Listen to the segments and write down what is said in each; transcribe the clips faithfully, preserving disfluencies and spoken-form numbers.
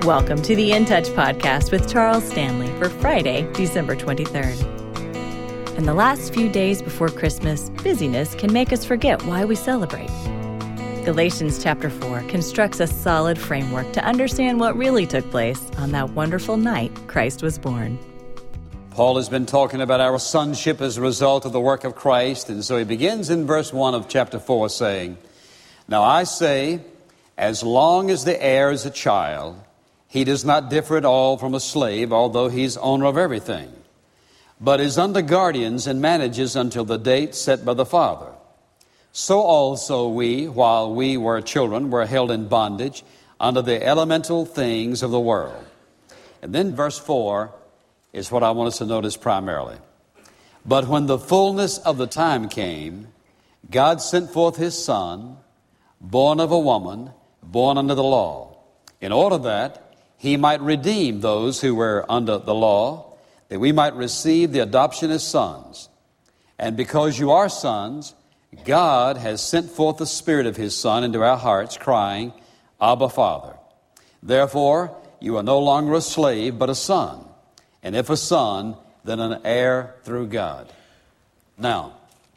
Welcome to the In Touch podcast with Charles Stanley for Friday, December twenty-third. In the last few days before Christmas, busyness can make us forget why we celebrate. Galatians chapter four constructs a solid framework to understand what really took place on that wonderful night Christ was born. Paul has been talking about our sonship as a result of the work of Christ, and so he begins in verse one of chapter four saying, "Now I say, as long as the heir is a child, he does not differ at all from a slave, although he's owner of everything, but is under guardians and manages until the date set by the Father. So also we, while we were children, were held in bondage under the elemental things of the world." And then verse four is what I want us to notice primarily. "But when the fullness of the time came, God sent forth His Son, born of a woman, born under the law, in order that He might redeem those who were under the law, that we might receive the adoption as sons. And because you are sons, God has sent forth the Spirit of His Son into our hearts, crying, 'Abba, Father.' Therefore, you are no longer a slave, but a son. And if a son, then an heir through God." Now,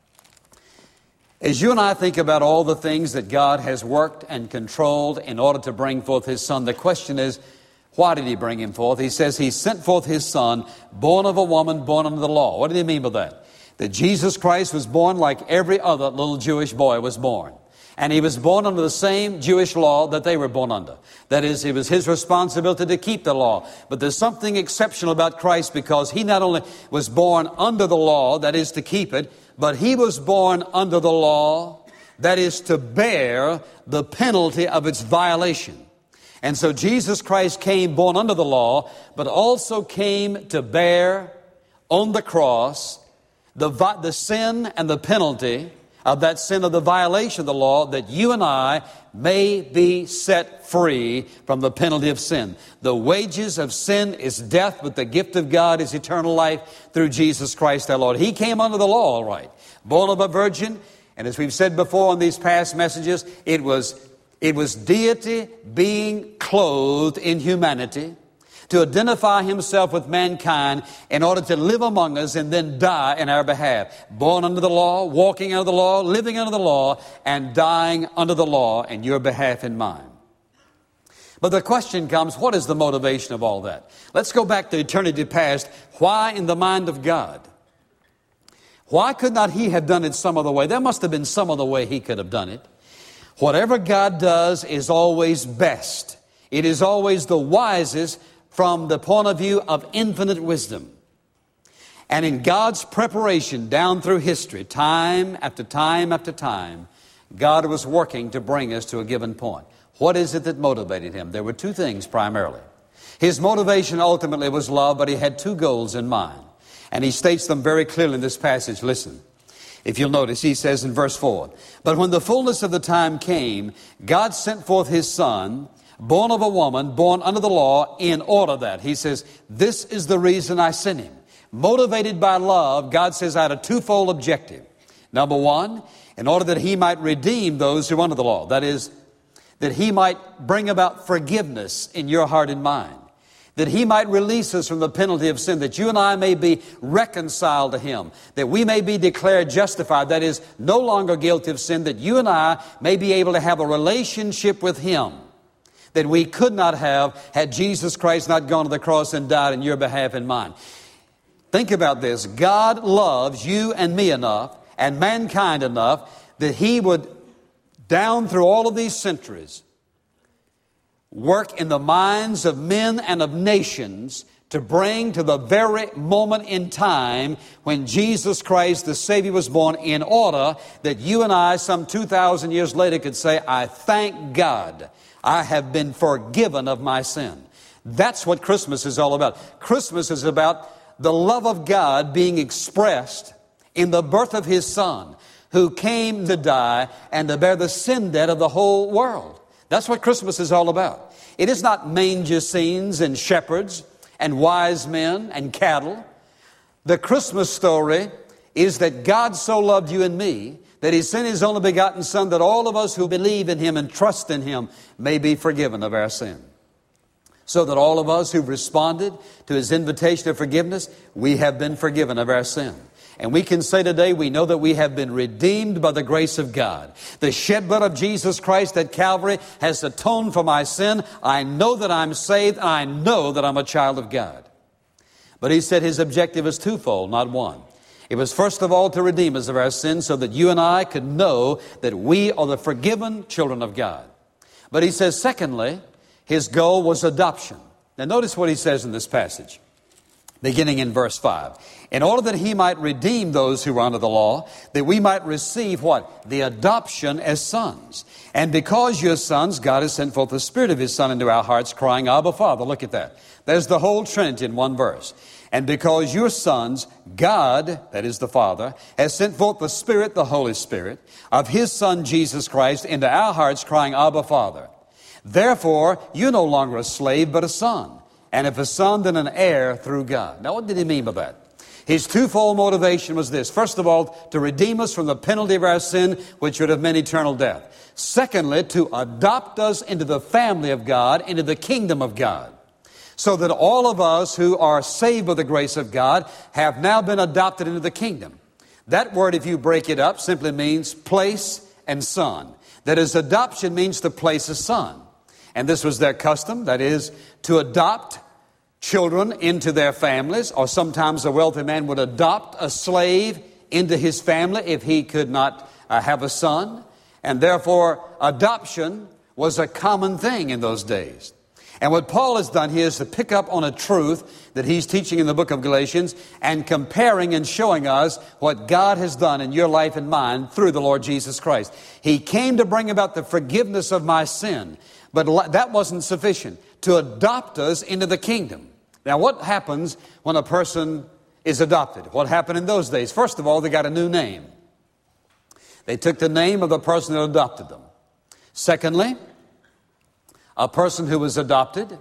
as you and I think about all the things that God has worked and controlled in order to bring forth His Son, the question is, why did He bring Him forth? He says He sent forth His Son, born of a woman, born under the law. What did He mean by that? That Jesus Christ was born like every other little Jewish boy was born. And He was born under the same Jewish law that they were born under. That is, it was His responsibility to keep the law. But there's something exceptional about Christ, because He not only was born under the law, that is to keep it, but He was born under the law, that is to bear the penalty of its violation. And so Jesus Christ came born under the law, but also came to bear on the cross the, the sin and the penalty of that sin of the violation of the law, that you and I may be set free from the penalty of sin. The wages of sin is death, but the gift of God is eternal life through Jesus Christ our Lord. He came under the law, all right, born of a virgin, and as we've said before in these past messages, it was It was deity being clothed in humanity to identify Himself with mankind in order to live among us and then die in our behalf. Born under the law, walking under the law, living under the law, and dying under the law in your behalf and mine. But the question comes, what is the motivation of all that? Let's go back to eternity past. Why in the mind of God? Why could not He have done it some other way? There must have been some other way He could have done it. Whatever God does is always best. It is always the wisest from the point of view of infinite wisdom. And in God's preparation down through history, time after time after time, God was working to bring us to a given point. What is it that motivated Him? There were two things primarily. His motivation ultimately was love, but He had two goals in mind. And He states them very clearly in this passage. Listen. If you'll notice, He says in verse four, "But when the fullness of the time came, God sent forth His Son, born of a woman, born under the law, in order that." He says, this is the reason I sent Him. Motivated by love, God says I had a twofold objective. Number one, in order that He might redeem those who are under the law. That is, that He might bring about forgiveness in your heart and mind. That He might release us from the penalty of sin, that you and I may be reconciled to Him, that we may be declared justified, that is, no longer guilty of sin, that you and I may be able to have a relationship with Him that we could not have had Jesus Christ not gone to the cross and died in your behalf and mine. Think about this. God loves you and me enough, and mankind enough, that He would, down through all of these centuries, work in the minds of men and of nations to bring to the very moment in time when Jesus Christ, the Savior, was born, in order that you and I, some two thousand years later, could say, I thank God I have been forgiven of my sin. That's what Christmas is all about. Christmas is about the love of God being expressed in the birth of His Son, who came to die and to bear the sin debt of the whole world. That's what Christmas is all about. It is not manger scenes and shepherds and wise men and cattle. The Christmas story is that God so loved you and me that He sent His only begotten Son, that all of us who believe in Him and trust in Him may be forgiven of our sin. So that all of us who've responded to His invitation of forgiveness, we have been forgiven of our sin. And we can say today, we know that we have been redeemed by the grace of God. The shed blood of Jesus Christ at Calvary has atoned for my sin. I know that I'm saved. I know that I'm a child of God. But He said His objective is twofold, not one. It was first of all to redeem us of our sins so that you and I could know that we are the forgiven children of God. But He says, secondly, His goal was adoption. Now notice what He says in this passage, beginning in verse five. In order that He might redeem those who were under the law, that we might receive what? The adoption as sons. And because you're sons, God has sent forth the Spirit of His Son into our hearts, crying, Abba, Father. Look at that. There's the whole Trinity in one verse. And because you're sons, God, that is the Father, has sent forth the Spirit, the Holy Spirit, of His Son Jesus Christ into our hearts, crying, Abba, Father. Therefore, you're no longer a slave, but a son. And if a son, then an heir through God. Now, what did He mean by that? His twofold motivation was this. First of all, to redeem us from the penalty of our sin, which would have meant eternal death. Secondly, to adopt us into the family of God, into the kingdom of God. So that all of us who are saved by the grace of God have now been adopted into the kingdom. That word, if you break it up, simply means place and son. That is, adoption means to place a son. And this was their custom, that is, to adopt children into their families, or sometimes a wealthy man would adopt a slave into his family if he could not uh, have a son. And therefore, adoption was a common thing in those days. And what Paul has done here is to pick up on a truth that he's teaching in the book of Galatians and comparing and showing us what God has done in your life and mine through the Lord Jesus Christ. He came to bring about the forgiveness of my sin, but that wasn't sufficient, to adopt us into the kingdom. Now, what happens when a person is adopted? What happened in those days? First of all, they got a new name. They took the name of the person who adopted them. Secondly, a person who was adopted,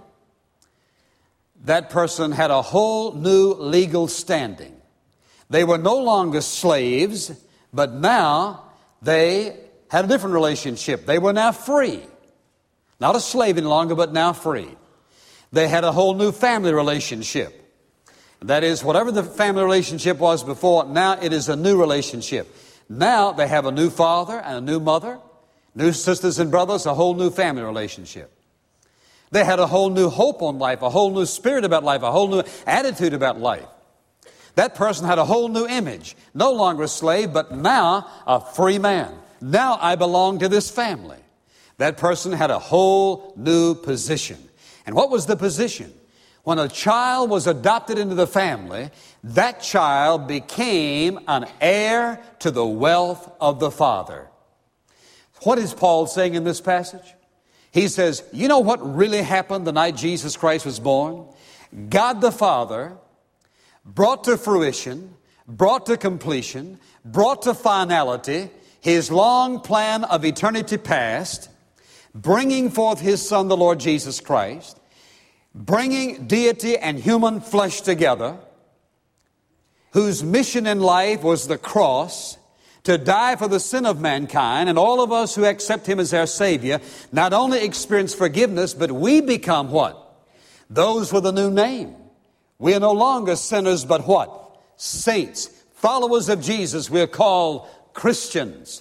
that person had a whole new legal standing. They were no longer slaves, but now they had a different relationship. They were now free. Not a slave any longer, but now free. They had a whole new family relationship. That is, whatever the family relationship was before, now it is a new relationship. Now they have a new father and a new mother, new sisters and brothers, a whole new family relationship. They had a whole new hope on life, a whole new spirit about life, a whole new attitude about life. That person had a whole new image. No longer a slave, but now a free man. Now I belong to this family. That person had a whole new position. And what was the position? When a child was adopted into the family, that child became an heir to the wealth of the father. What is Paul saying in this passage? He says, you know what really happened the night Jesus Christ was born? God the Father brought to fruition, brought to completion, brought to finality His long plan of eternity past, bringing forth His Son, the Lord Jesus Christ, bringing deity and human flesh together, whose mission in life was the cross, to die for the sin of mankind, and all of us who accept Him as our Savior not only experience forgiveness, but we become what? Those with a new name. We are no longer sinners, but what? Saints. Followers of Jesus. We are called Christians.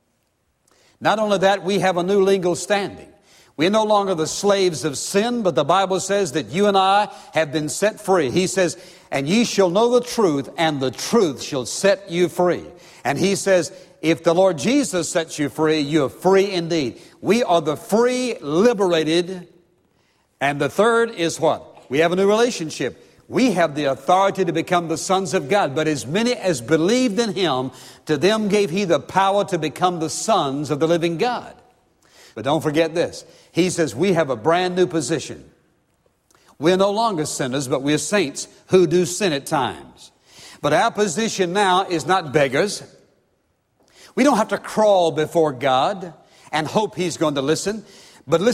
Not only that, we have a new legal standing. We are no longer the slaves of sin, but the Bible says that you and I have been set free. He says, and ye shall know the truth, and the truth shall set you free. And He says, if the Lord Jesus sets you free, you're free indeed. We are the free, liberated. And the third is what? We have a new relationship. We have the authority to become the sons of God. But as many as believed in Him, to them gave He the power to become the sons of the living God. But don't forget this. He says we have a brand new position. We're no longer sinners, but we're saints who do sin at times. But our position now is not beggars. We don't have to crawl before God and hope He's going to listen. But listen,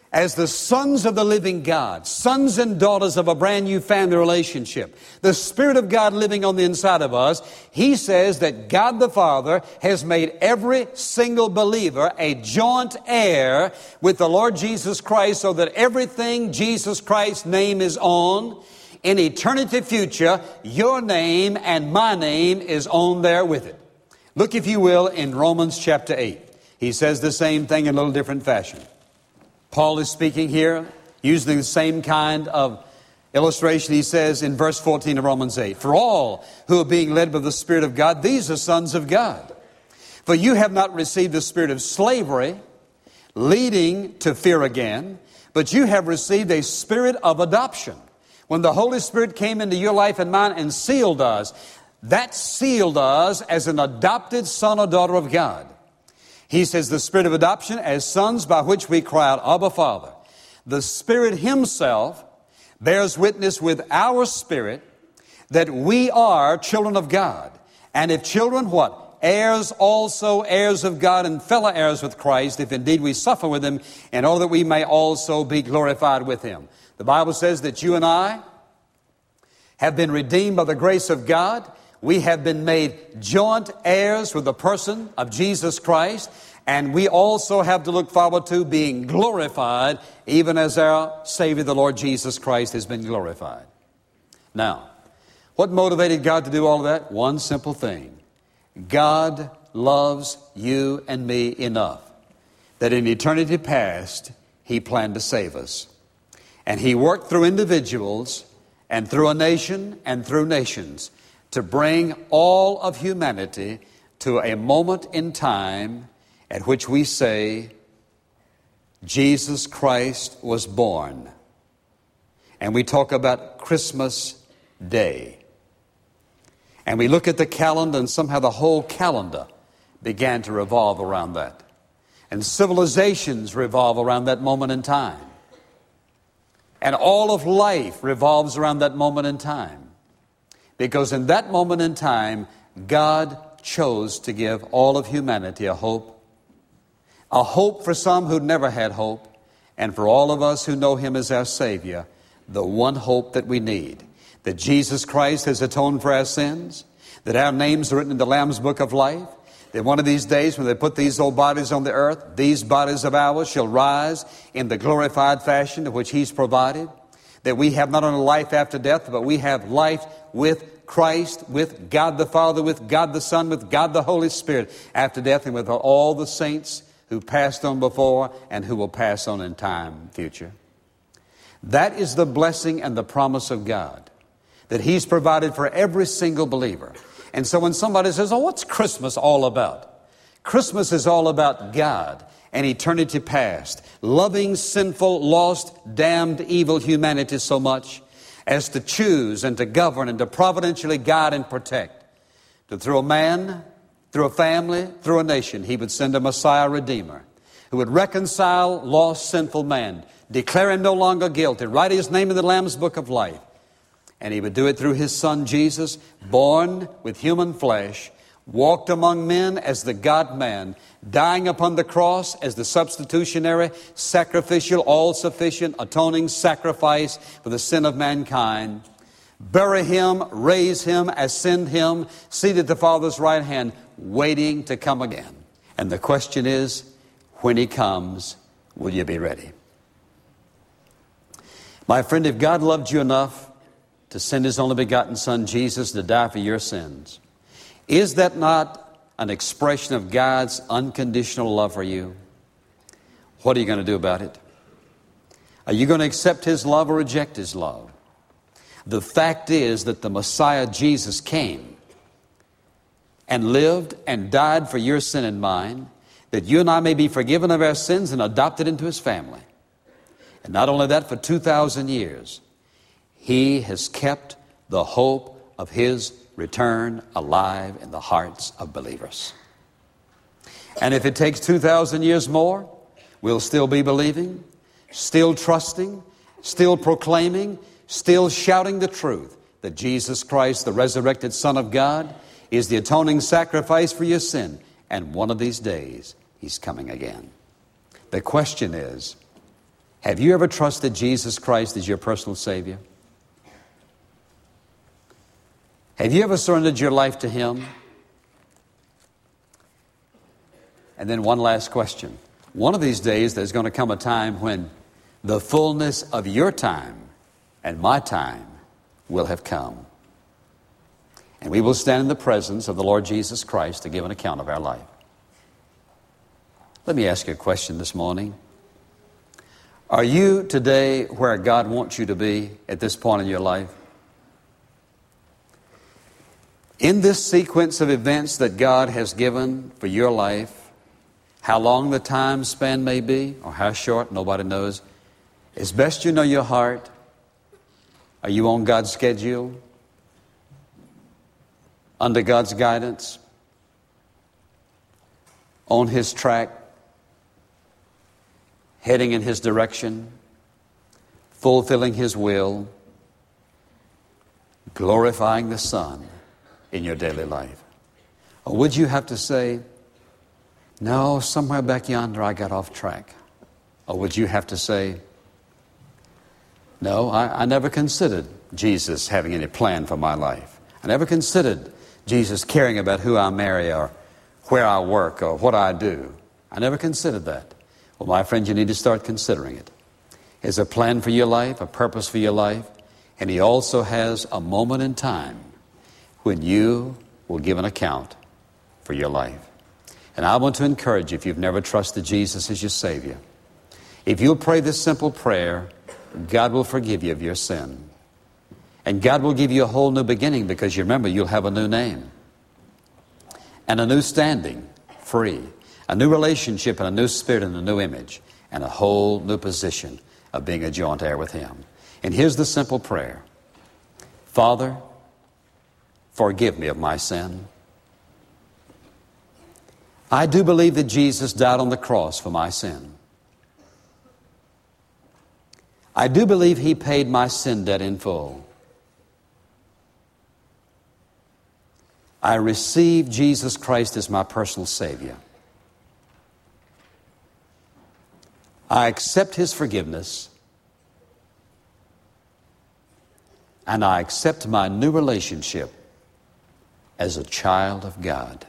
as the sons of the living God, sons and daughters of a brand new family relationship, the Spirit of God living on the inside of us, He says that God the Father has made every single believer a joint heir with the Lord Jesus Christ, so that everything Jesus Christ's name is on, in eternity future, your name and my name is on there with it. Look, if you will, in Romans chapter eight. He says the same thing in a little different fashion. Paul is speaking here, using the same kind of illustration. He says in verse fourteen of Romans eight, "For all who are being led by the Spirit of God, these are sons of God. For you have not received the spirit of slavery, leading to fear again, but you have received a spirit of adoption." When the Holy Spirit came into your life and mine and sealed us, that sealed us as an adopted son or daughter of God. He says the spirit of adoption as sons, by which we cry out, "Abba, Father." The Spirit Himself bears witness with our spirit that we are children of God. And if children, what? Heirs also, heirs of God and fellow heirs with Christ, if indeed we suffer with Him, in order that we may also be glorified with Him. The Bible says that you and I have been redeemed by the grace of God. We have been made joint heirs with the person of Jesus Christ, and we also have to look forward to being glorified, even as our Savior, the Lord Jesus Christ, has been glorified. Now, what motivated God to do all of that? One simple thing. God loves you and me enough that in eternity past, He planned to save us. And He worked through individuals and through a nation and through nations to bring all of humanity to a moment in time at which we say, Jesus Christ was born. And we talk about Christmas Day. And we look at the calendar, and somehow the whole calendar began to revolve around that. And civilizations revolve around that moment in time. And all of life revolves around that moment in time. Because in that moment in time, God chose to give all of humanity a hope. A hope for some who'd never had hope. And for all of us who know Him as our Savior, the one hope that we need. That Jesus Christ has atoned for our sins. That our names are written in the Lamb's Book of Life. That one of these days when they put these old bodies on the earth, these bodies of ours shall rise in the glorified fashion to which He's provided. That we have not only life after death, but we have life with Christ, with God the Father, with God the Son, with God the Holy Spirit after death, and with all the saints who passed on before and who will pass on in time future. That is the blessing and the promise of God that He's provided for every single believer. And so when somebody says, "Oh, what's Christmas all about?" Christmas is all about God and eternity past, loving, sinful, lost, damned, evil humanity so much as to choose and to govern and to providentially guide and protect. That through a man, through a family, through a nation, He would send a Messiah Redeemer who would reconcile lost, sinful man, declare him no longer guilty, write his name in the Lamb's Book of Life. And He would do it through His Son Jesus, born with human flesh, walked among men as the God-man, dying upon the cross as the substitutionary, sacrificial, all-sufficient, atoning sacrifice for the sin of mankind. Bury Him, raise Him, ascend Him, seated at the Father's right hand, waiting to come again. And the question is, when He comes, will you be ready? My friend, if God loved you enough to send His only begotten Son, Jesus, to die for your sins, is that not an expression of God's unconditional love for you? What are you going to do about it? Are you going to accept His love or reject His love? The fact is that the Messiah Jesus came and lived and died for your sin and mine, that you and I may be forgiven of our sins and adopted into His family. And not only that, for two thousand years, He has kept the hope of His return alive in the hearts of believers. And if it takes two thousand years more, we'll still be believing, still trusting, still proclaiming, still shouting the truth that Jesus Christ, the resurrected Son of God, is the atoning sacrifice for your sin. And one of these days, He's coming again. The question is, Have you ever trusted Jesus Christ as your personal Savior? Have you ever surrendered your life to Him? And then one last question. One of these days there's going to come a time when the fullness of your time and my time will have come. And we will stand in the presence of the Lord Jesus Christ to give an account of our life. Let me ask you a question this morning. Are you today where God wants you to be at this point in your life? In this sequence of events that God has given for your life, how long the time span may be, or how short, nobody knows. As best you know your heart, are you on God's schedule? Under God's guidance? On His track? Heading in His direction? Fulfilling His will? Glorifying the Son in your daily life? Or would you have to say, no, somewhere back yonder I got off track? Or would you have to say, no, I, I never considered Jesus having any plan for my life. I never considered Jesus caring about who I marry or where I work or what I do. I never considered that. Well, my friend, you need to start considering it. He has a plan for your life, a purpose for your life, and He also has a moment in time when you will give an account for your life. And I want to encourage you, if you've never trusted Jesus as your Savior, if you'll pray this simple prayer, God will forgive you of your sin. And God will give you a whole new beginning, because you remember, you'll have a new name and a new standing, free, a new relationship and a new spirit and a new image and a whole new position of being a joint heir with Him. And here's the simple prayer. Father, forgive me of my sin. I do believe that Jesus died on the cross for my sin. I do believe He paid my sin debt in full. I receive Jesus Christ as my personal Savior. I accept His forgiveness, and I accept my new relationship as a child of God.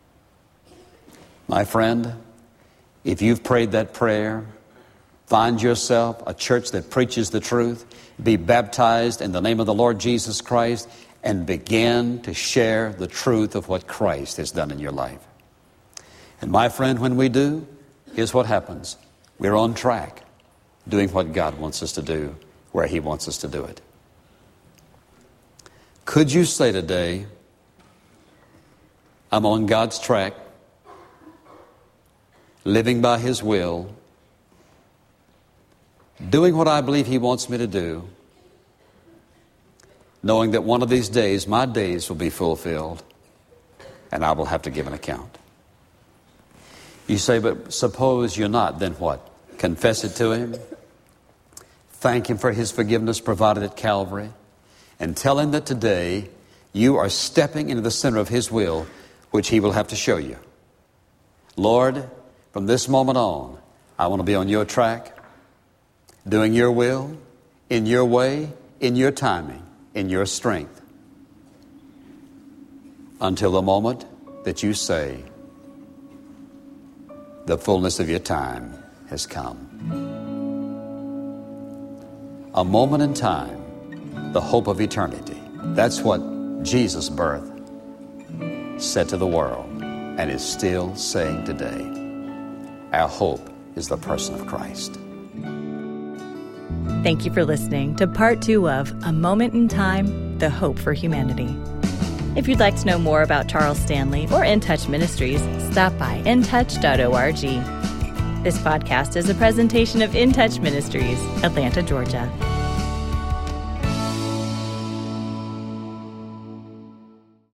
My friend, if you've prayed that prayer, find yourself a church that preaches the truth, be baptized in the name of the Lord Jesus Christ, and begin to share the truth of what Christ has done in your life. And my friend, when we do, here's what happens. We're on track, doing what God wants us to do, where He wants us to do it. Could you say today, I'm on God's track, living by His will, doing what I believe He wants me to do, knowing that one of these days, my days will be fulfilled, and I will have to give an account. You say, but suppose you're not, then what? Confess it to Him. Thank Him for His forgiveness provided at Calvary, and tell Him that today you are stepping into the center of His will, which He will have to show you. Lord, from this moment on, I want to be on your track, doing your will, in your way, in your timing, in your strength, until the moment that you say, the fullness of your time has come. A moment in time, the hope of eternity. That's what Jesus' birth said to the world, and is still saying today. Our hope is the person of Christ. Thank you for listening to part two of A Moment in Time, The Hope for Humanity. If you'd like to know more about Charles Stanley or In Touch Ministries, stop by in touch dot org. This podcast is a presentation of In Touch Ministries, Atlanta, Georgia.